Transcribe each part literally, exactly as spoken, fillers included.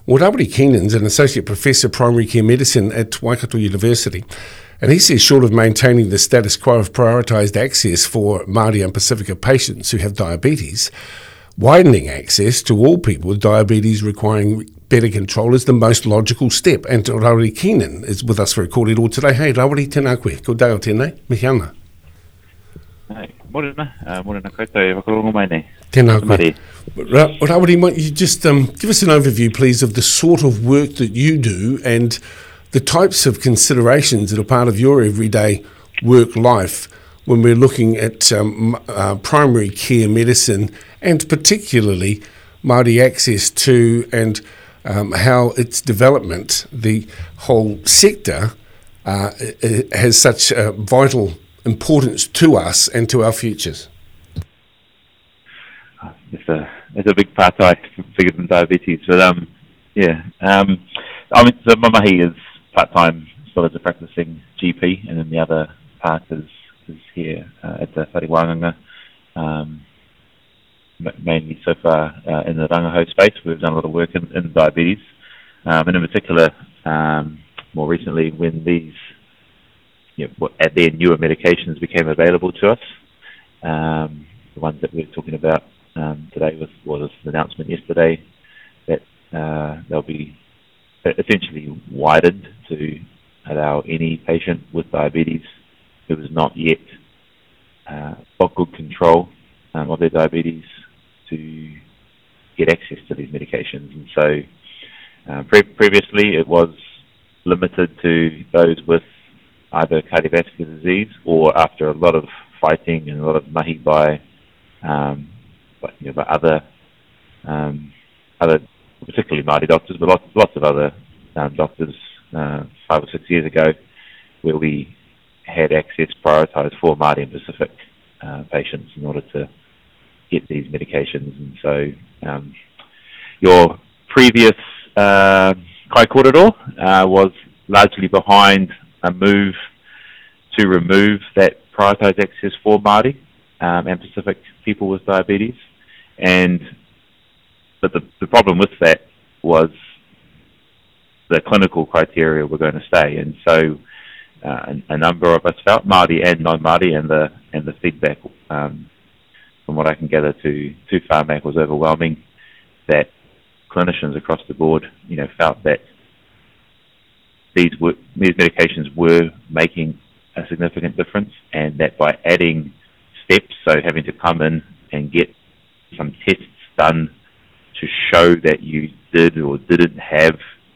Well, Rawiri Keenan's an Associate Professor of Primary Care Medicine at Waikato University, and he says short of maintaining the status quo of prioritised access for Māori and Pacifica patients who have diabetes, widening access to all people with diabetes requiring better control is the most logical step. And Rawiri Keenan is with us for a kōrero today. Hei, Rawiri, tēnā koe. Ko dao tēnei, mihi ana. Hei, morena, uh, morena koutou, e whakarongo mai nei. Tēnā koe. Ra- Rawiri, might you just um, give us an overview, please, of the sort of work that you do and the types of considerations that are part of your everyday work life when we're looking at um, uh, primary care medicine and particularly Māori access to and um, how its development, the whole sector, uh, has such a vital importance to us and to our futures. It's a it's a big part, I bigger than diabetes, but um yeah um I mean so my mahi is part time still as a practicing G P, and then the other part is is here uh, at the Whare Wānganga, um mainly so far uh, in the rangaho space. We've done a lot of work in, in diabetes, um, and in particular um, more recently when these you know, at their newer medications became available to us. Um, the ones that we're talking about um, today was, was an announcement yesterday that uh, they'll be essentially widened to allow any patient with diabetes who is not yet uh, got good control um, of their diabetes to get access to these medications. And so uh, pre- previously it was limited to those with either cardiovascular disease or after a lot of fighting and a lot of mahi by, um, by, you know, by other, um, other, particularly Māori doctors, but lots, lots of other um, doctors uh, five or six years ago, where we had access prioritised for Māori and Pacific uh, patients in order to get these medications. And so um, your previous uh, kai kōrero uh, was largely behind a move to remove that prioritised access for Māori um, and Pacific people with diabetes. And but the, the problem with that was the clinical criteria were going to stay. And so uh, a, a number of us felt, Māori and non-Māori, and the and the feedback um, from what I can gather to, to Whāmak was overwhelming, that clinicians across the board, you know, felt that these were, these medications were making a significant difference, and that by adding steps, so having to come in and get some tests done to show that you did or didn't have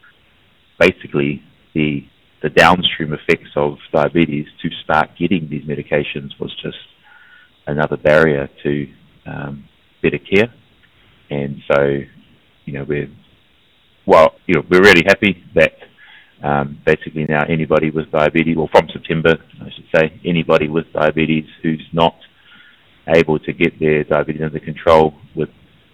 basically the the downstream effects of diabetes to start getting these medications was just another barrier to um, better care. And so, you know, we're well, you know, we're really happy that um, basically now anybody with diabetes, or from September, I should say, anybody with diabetes who's not able to get their diabetes under control with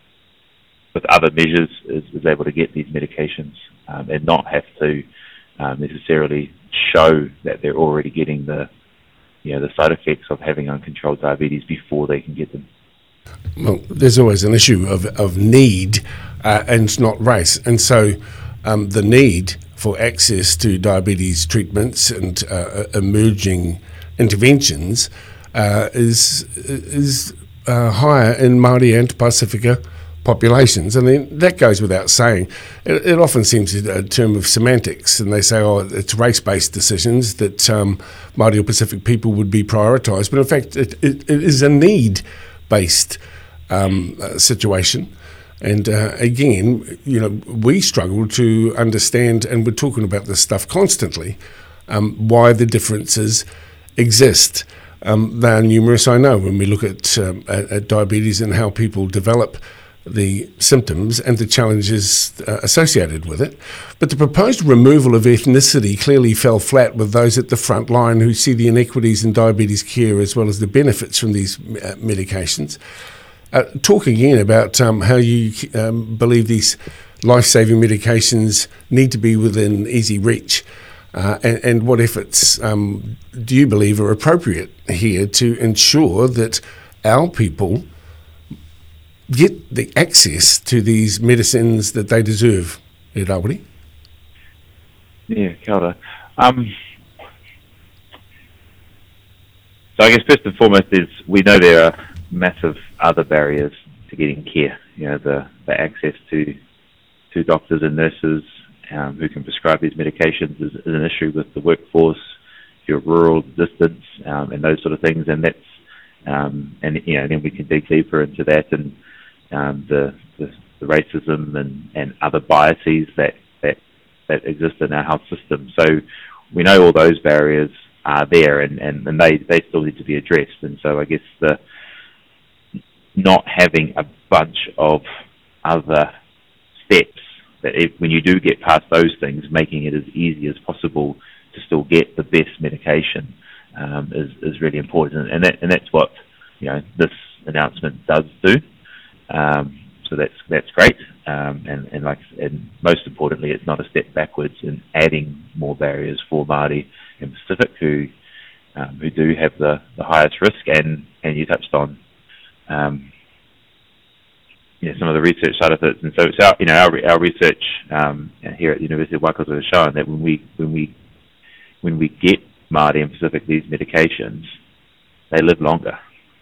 with other measures is, is able to get these medications um, and not have to um, necessarily show that they're already getting the you know the side effects of having uncontrolled diabetes before they can get them. Well, there's always an issue of, of need uh, and not race. And so um, the need for access to diabetes treatments and uh, emerging interventions uh, is is uh, higher in Māori and Pacifica populations. And then that goes without saying. It, it often seems a term of semantics, and they say, oh, it's race-based decisions that um, Māori or Pacific people would be prioritised. But in fact, it, it, it is a need based um, uh, situation. And uh, again, you know, we struggle to understand, and we're talking about this stuff constantly, um, why the differences exist. Um, they are numerous, I know, when we look at, um, at, at diabetes and how people develop the symptoms and the challenges uh, associated with it. But the proposed removal of ethnicity clearly fell flat with those at the front line who see the inequities in diabetes care as well as the benefits from these uh, medications. Uh, talk again about um, how you um, believe these life-saving medications need to be within easy reach, uh, and, and what efforts um, do you believe are appropriate here to ensure that our people get the access to these medicines that they deserve? e Rawiri? Yeah, kia ora. Um, so I guess first and foremost is we know there are massive other barriers to getting care. You know, the, the access to to doctors and nurses um, who can prescribe these medications is, is an issue with the workforce, your rural distance, um, and those sort of things. And that's um, and you know, then we can dig deeper into that and um, the, the the racism and, and other biases that, that that exist in our health system. So we know all those barriers are there, and, and, and they, they still need to be addressed. And so I guess the not having a bunch of other steps that if, when you do get past those things, making it as easy as possible to still get the best medication um, is, is really important. And that and that's what, you know, this announcement does do. Um, so that's that's great. Um, and, and like and most importantly, it's not a step backwards in adding more barriers for Māori in Pacific who um, who do have the, the highest risk. And, and you touched on um, you know, some of the research side of it. And so it's our, you know, our, our research um, here at the University of Waikato has shown that when we when we when we get Māori and Pacific these medications, they live longer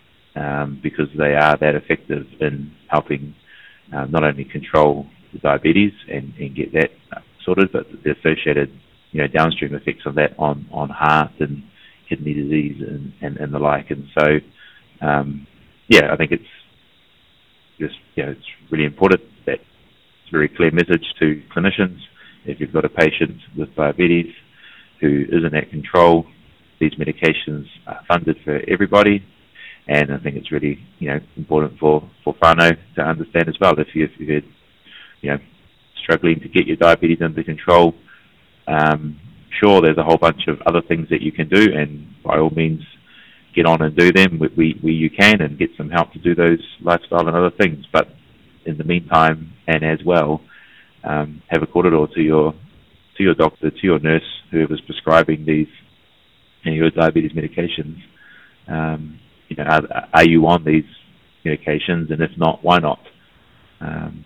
um, because they are that effective in helping uh, not only control the diabetes and, and get that sorted, but the associated, you know, downstream effects of that on, on heart and kidney disease and, and, and the like. And so, um, yeah, I think it's just, you know, it's really important that it's a very clear message to clinicians. If you've got a patient with diabetes who isn't at control, these medications are funded for everybody. And I think it's really, you know, important for, for whānau to understand as well. If, you, if you're, you know, struggling to get your diabetes under control, um, sure, there's a whole bunch of other things that you can do, and by all means, get on and do them where, where you can and get some help to do those lifestyle and other things. But in the meantime, and as well, um, have a kōrero to your to your doctor, to your nurse, whoever's prescribing these, you know, your diabetes medications. Um, you know, are, are you on these medications? And if not, why not? Um,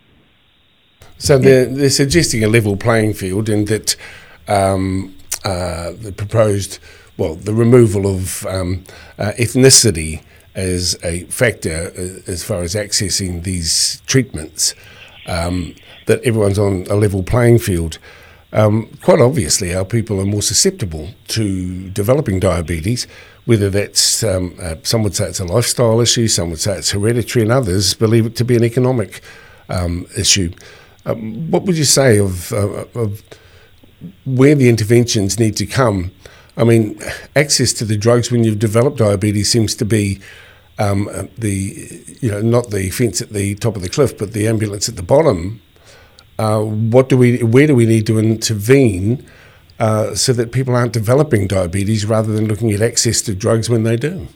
so they're, they're suggesting a level playing field in that um, uh, the proposed, well, the removal of um, uh, ethnicity as a factor uh, as far as accessing these treatments, um, that everyone's on a level playing field. Um, quite obviously, our people are more susceptible to developing diabetes, whether that's, um, uh, some would say it's a lifestyle issue, some would say it's hereditary, and others believe it to be an economic um, issue. Um, what would you say of, uh, of where the interventions need to come? I mean, access to the drugs when you've developed diabetes seems to be um, the, you know, not the fence at the top of the cliff, but the ambulance at the bottom. Uh, what do we? Where do we need to intervene uh, so that people aren't developing diabetes rather than looking at access to drugs when they do?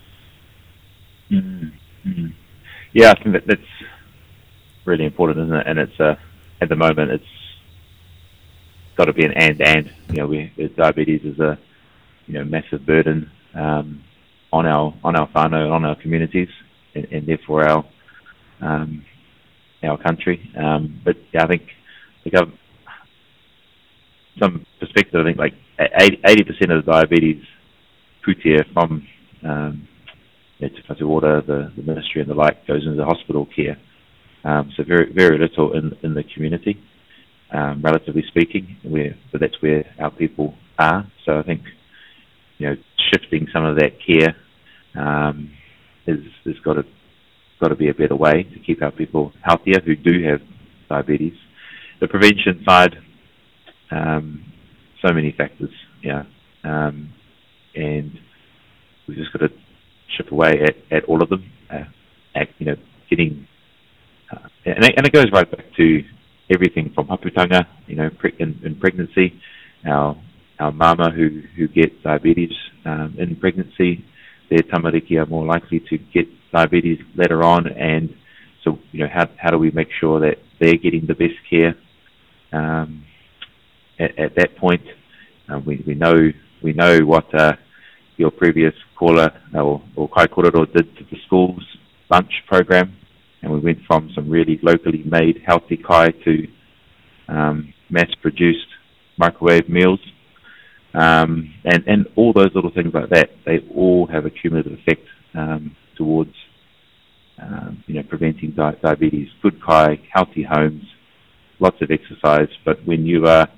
Mm-hmm. Yeah, I think that that's really important, isn't it? And it's uh, at the moment it's got to be an and and. You know, we, diabetes is a you know massive burden um, on our on our whānau, on our communities, and, and therefore our um, our country. Um, but yeah, I think the government, some perspective, I think like eighty percent of the diabetes putia from um, Te Whatu Ora, the, the ministry and the like, goes into hospital care. Um, so very very little in in the community, um, relatively speaking. Where but that's where our people are. So I think you know shifting some of that care um, is is got to got to be a better way to keep our people healthier who do have diabetes. The prevention side, um, so many factors, yeah, um, and we've just got to chip away at, at all of them. Uh, at, you know, getting uh, and, it, and it goes right back to everything from haputanga, you know, pre- in, in pregnancy, our our mama who who get diabetes um, in pregnancy, their tamariki are more likely to get diabetes later on, and so you know how how do we make sure that they're getting the best care um, at, at that point? Uh, we we know we know what uh, your previous caller or, or Kai Kōrero did to the schools lunch program, and we went from some really locally made healthy kai to um, mass-produced microwave meals, um, and, and all those little things like that, they all have a cumulative effect um, towards um, you know, preventing di- diabetes. Good kai, healthy homes, lots of exercise, but when you are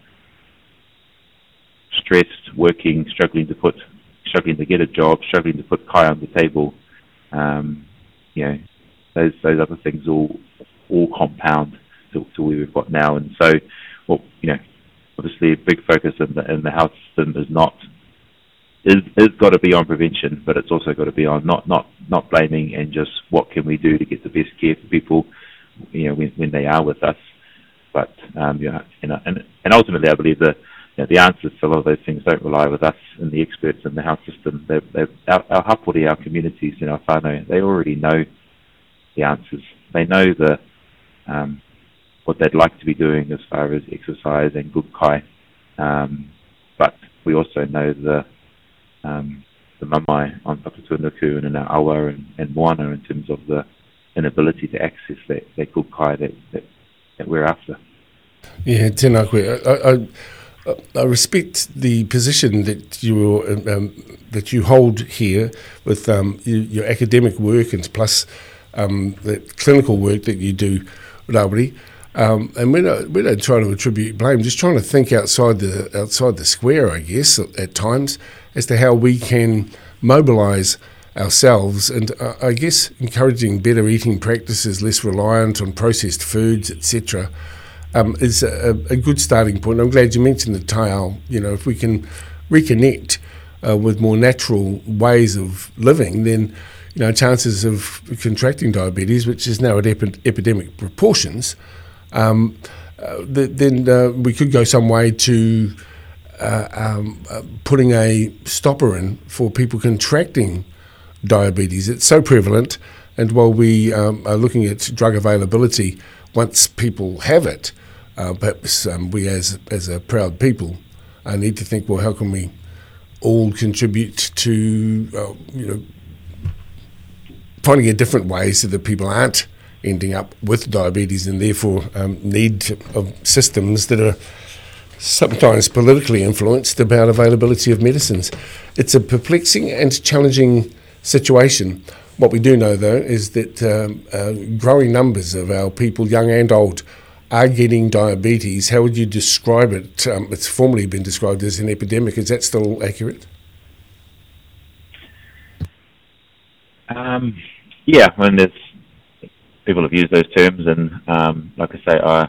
stressed, working, struggling to put, struggling to get a job, struggling to put kai on the table, um, you know, those those other things all all compound to, to where we've got now. And so, well, you know, obviously a big focus in the in the health system is not is is got to be on prevention, but it's also got to be on not not not blaming and just what can we do to get the best care for people, you know, when when they are with us. But um, you know, and and and ultimately, I believe that you know, the answers to a lot of those things don't rely with us and the experts in the health system. They're, they're, our, our hapori, our communities in our whānau, they already know the answers. They know the um, what they'd like to be doing as far as exercise and good kai. Um, but we also know the um, the mamae on Papatūānuku and in our awa and, and moana in terms of the inability to access that, that good kai that, that, that we're after. Yeah, tēnā koe. I, I, I respect the position that you um, that you hold here with um, your, your academic work and plus um, the clinical work that you do, Rawiri. Um, and we don't, we don't try to attribute blame, just trying to think outside the outside the square, I guess, at, at times, as to how we can mobilise ourselves and, uh, I guess, encouraging better eating practices, less reliant on processed foods, et cetera, um, is a, a good starting point. I'm glad you mentioned the tile. You know, if we can reconnect uh, with more natural ways of living, then, you know, chances of contracting diabetes, which is now at epi- epidemic proportions, Um, uh, th- then uh, we could go some way to uh, um, uh, putting a stopper in for people contracting diabetes. It's so prevalent, and while we um, are looking at drug availability, once people have it, uh, perhaps um, we as as a proud people uh, need to think, well, how can we all contribute to uh, you know finding a different way so that people aren't ending up with diabetes and therefore um, need of systems that are sometimes politically influenced about availability of medicines. It's a perplexing and challenging situation. What we do know, though, is that um, uh, growing numbers of our people, young and old, are getting diabetes. How would you describe it? Um, it's formerly been described as an epidemic. Is that still accurate? Um, yeah, I mean, there's people have used those terms, and um, like I say, I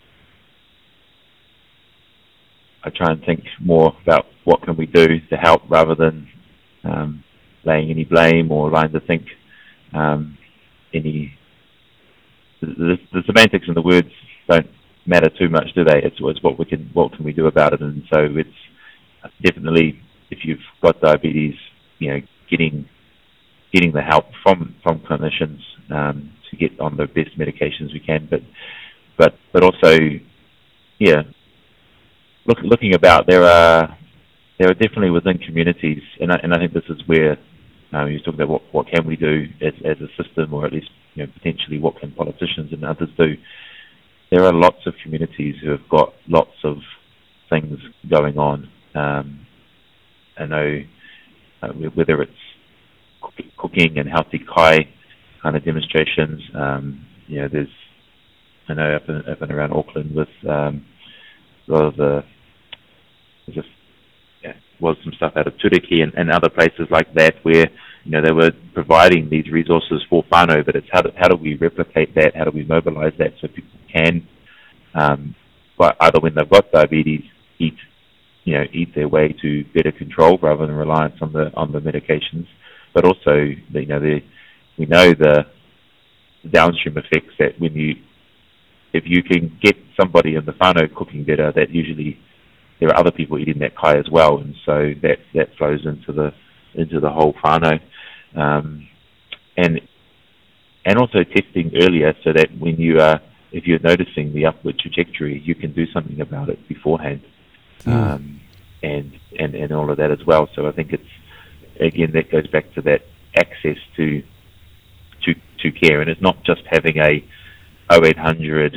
I try and think more about what can we do to help rather than um, laying any blame or trying to think um, any. The, the semantics and the words don't matter too much, do they? It's, it's what we can, what can we do about it, and so it's definitely if you've got diabetes, you know, getting getting the help from from clinicians. Um, to get on the best medications we can, but but but also, yeah, look, looking about, there are there are definitely within communities, and I, and I think this is where um, you're talking about what, what can we do as as a system, or at least, you know, potentially what can politicians and others do. There are lots of communities who have got lots of things going on. Um, I know uh, whether it's cooking and healthy kai kind of demonstrations. Um, you know, there's, I know up and, up and around Auckland with um, a lot of the, there's just, yeah, was some stuff out of Turiki and, and other places like that where, you know, they were providing these resources for whānau, but it's how do, how do we replicate that? How do we mobilize that so people can, um, but either when they've got diabetes, eat, you know, eat their way to better control rather than reliance on the on the medications, but also, you know, the we know the downstream effects that when you, if you can get somebody in the whānau cooking better, that usually there are other people eating that kai as well, and so that that flows into the into the whole whānau, um, and and also testing earlier so that when you are, if you're noticing the upward trajectory, you can do something about it beforehand, mm. um, and and and all of that as well. So I think it's, again, that goes back to that access to to to care, and it's not just having a oh eight hundred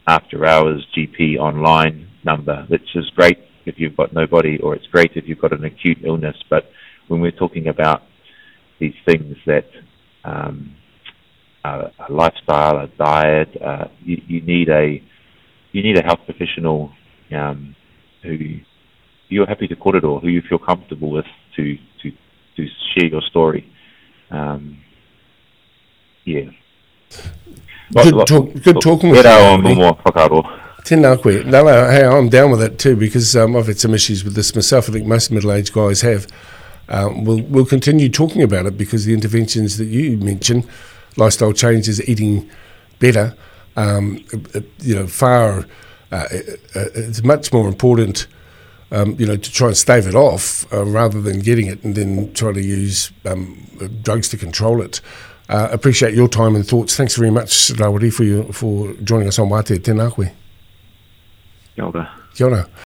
after hours G P online number, which is great if you've got nobody, or it's great if you've got an acute illness. But when we're talking about these things that um, a, a lifestyle, a diet, uh, you, you need a you need a health professional um, who you're happy to korero, who you feel comfortable with to to, to share your story. Um, yeah. Good, talk, good talking with you. Tēnā koe. No, no, hey, I'm down with it too, because um, I've had some issues with this myself. I think most middle-aged guys have. Um, we'll, we'll continue talking about it, because the interventions that you mentioned, lifestyle changes, eating better, um, you know, far, uh, it's much more important, um, you know, to try and stave it off uh, rather than getting it and then try to use um, drugs to control it. Uh, appreciate your time and thoughts. Thanks very much, Rawiri, for, your, for joining us on Wate. Tēnā koe. Kia ora. Kia ora.